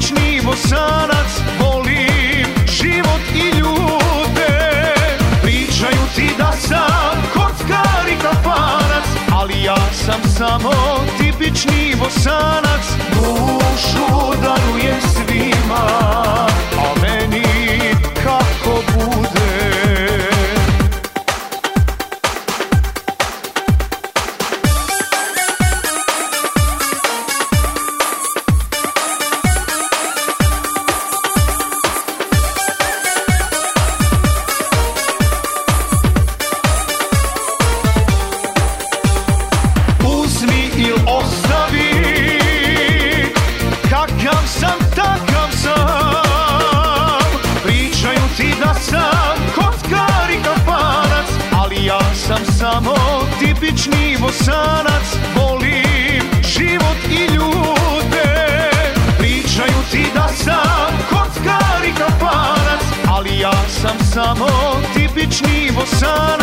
tipični Bosanac, volim život i ljude. Pričaju ti da sam kockar i kafanac, ali ja sam samo tipični Bosanac. Dušu darujem svima, a meni kako bude. Kakav sam, takav sam. Pričaju ti da sam kockar i kafanac, ali ja sam samo tipični Bosanac. Volim život i ljude. Pričaju ti da sam kockar i kafanac, ali ja sam samo tipični Bosanac.